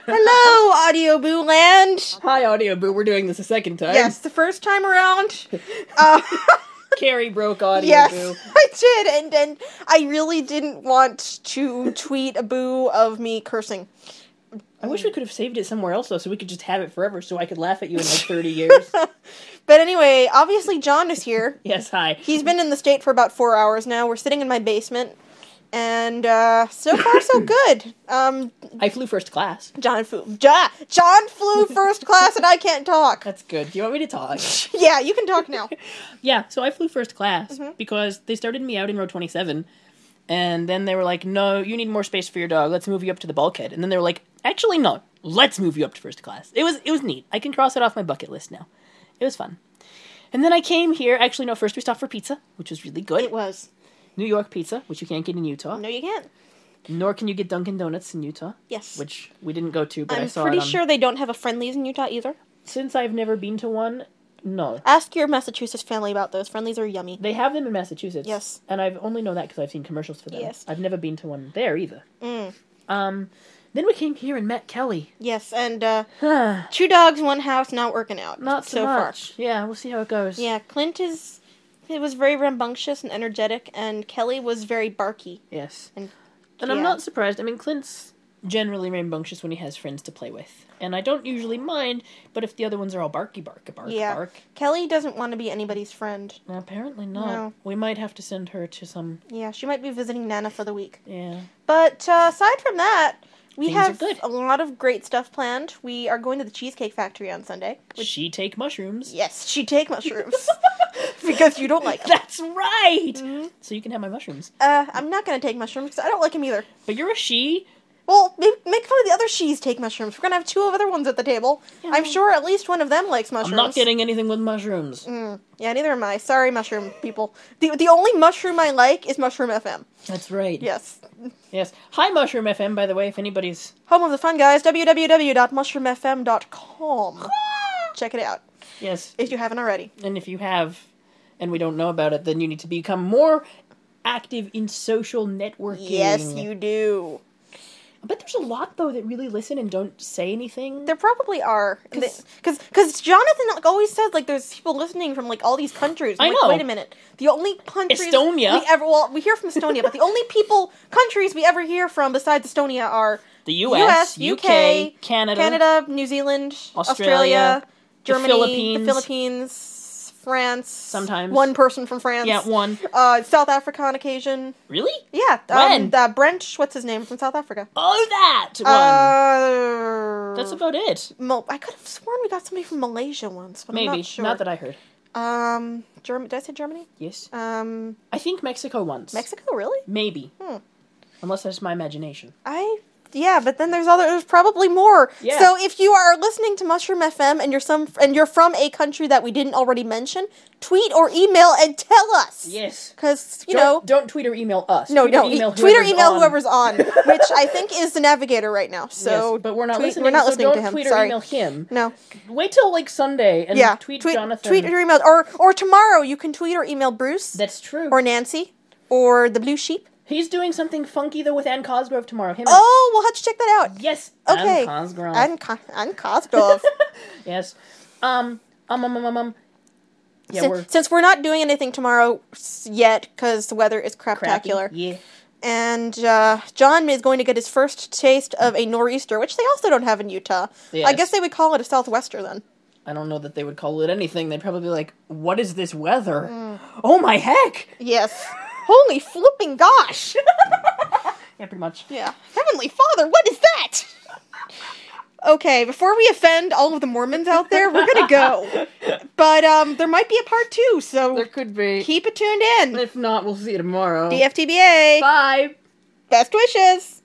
Hello, Audio Boo Land. Hi, Audio Boo. We're doing this a second time. Yes, the first time around. Uh, Carrie broke Audio yes, Boo. I did, and I really didn't want to tweet a boo of me cursing. I wish we could have saved it somewhere else, though, so we could just have it forever, so I could laugh at you in like 30 years. But anyway, obviously John is here. Yes, hi. He's been in the state for about 4 hours now. We're sitting in my basement, and so far so good. I flew first class. John flew first class, and I can't talk. That's good. Do you want me to talk? Yeah, you can talk now. Yeah, so I flew first class because they started me out in row 27, and then they were like, no, you need more space for your dog. Let's move you up to the bulkhead. And then they were like, actually, no, let's move you up to first class. It was neat. I can cross it off my bucket list now. It was fun. And then I came here. Actually, no, first we stopped for pizza, which was really good. It was. New York pizza, which you can't get in Utah. No, you can't. Nor can you get Dunkin' Donuts in Utah. Yes. Which we didn't go to, but I saw I'm it pretty on... sure they don't have a Friendlies in Utah either. Since I've never been to one, no. Ask your Massachusetts family about those. Friendlies are yummy. They have them in Massachusetts. Yes. And I've only known that because I've seen commercials for them. Yes. I've never been to one there either. Mm. Then we came here and met Kelly. Yes, and 2 dogs, 1 house, not working out. Not so much. Far. Yeah, we'll see how it goes. Yeah, It was very rambunctious and energetic, and Kelly was very barky. Yes. And I'm yeah. not surprised. I mean, Clint's generally rambunctious when he has friends to play with. And I don't usually mind, but if the other ones are all bark, Yeah. bark. Kelly doesn't want to be anybody's friend. Well, apparently not. No. We might have to send her to some... Yeah, she might be visiting Nana for the week. Yeah. But aside from that, we Things are have good. a lot of great stuff planned. We are going to the Cheesecake Factory on Sunday. She take mushrooms. Yes, she take mushrooms. Because you don't like them. That's right! Mm-hmm. So you can have my mushrooms. I'm not going to take mushrooms because I don't like them either. But you're a she. Well, make fun of the other she's take mushrooms. We're going to have 2 other ones at the table. Yeah. I'm sure at least one of them likes mushrooms. I'm not getting anything with mushrooms. Yeah, neither am I. Sorry, mushroom people. The only mushroom I like is Mushroom FM. That's right. Yes. Yes. Hi, Mushroom FM, by the way, if anybody's... Home of the fun guys, www.mushroomfm.com. Check it out, Yes. if you haven't already. And if you have, and we don't know about it, then you need to become more active in social networking. Yes, you do. I bet there's a lot, though, that really listen and don't say anything. There probably are. 'Cause- Because Jonathan there's people listening from, like, all these countries. I'm I like, know. wait a minute. The only countries... Estonia. we hear from Estonia, but the only countries we ever hear from besides Estonia are... The US, UK, Canada, New Zealand, Australia, Germany, the the Philippines, France. Sometimes. 1 person from France. Yeah, 1. South Africa on occasion. Really? Yeah. When? Brent, what's his name, from South Africa. Oh, that one! That's about it. I could have sworn we got somebody from Malaysia once, but I'm Maybe. not sure. Not that I heard. Did I say Germany? Yes. Um, I think Mexico once. Mexico, really? Maybe. Unless that's my imagination. Yeah, but then there's probably more. Yeah. So if you are listening to Mushroom FM and you're from a country that we didn't already mention, tweet or email and tell us. Yes. Because, Don't tweet or email us. No, tweet or email whoever's on, which I think is the navigator right now. So yes, but we're not listening. We're not so listening don't to him. tweet Sorry. or email him. No. Wait till like Sunday and tweet Jonathan. Tweet or email, or tomorrow you can tweet or email Bruce. That's true. Or Nancy, or the Blue Sheep. He's doing something funky though with Ann Cosgrove tomorrow. Oh, we'll have to check that out. Yes. Okay. Ann Cosgrove. Ann Cosgrove. Yes. Yeah, Since we're not doing anything tomorrow yet because the weather is crappy. craptacular. Yeah. And John is going to get his first taste of a nor'easter, which they also don't have in Utah. Yes. I guess they would call it a southwester then. I don't know that they would call it anything. They'd probably be like, "What is this weather? Oh my heck!" Yes. Holy flipping gosh! Yeah, pretty much. Yeah. Heavenly Father, what is that? Okay, before we offend all of the Mormons out there, we're gonna go. But there might be a part 2, so There could be. keep it tuned in. If not, we'll see you tomorrow. DFTBA. Bye. Best wishes.